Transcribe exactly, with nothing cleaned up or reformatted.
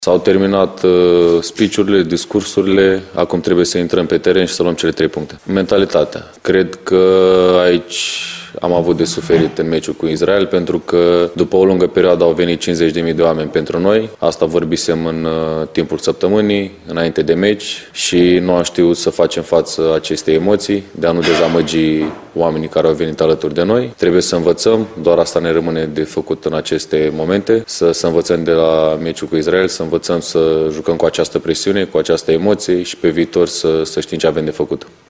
S-au terminat uh, speech-urile, discursurile, acum trebuie să intrăm pe teren și să luăm cele trei puncte. Mentalitatea. Cred că aici am avut de suferit în meciul cu Israel, pentru că după o lungă perioadă au venit cincizeci de mii de oameni pentru noi. Asta vorbisem în uh, timpul săptămânii, înainte de meci, și nu am știut să facem față acestei emoții, de a nu dezamăgi oamenii care au venit alături de noi. Trebuie să învățăm, doar asta ne rămâne de făcut în aceste momente, să, să învățăm de la meciul cu Israel, să învățăm să jucăm cu această presiune, cu această emoție și pe viitor să, să știm ce avem de făcut.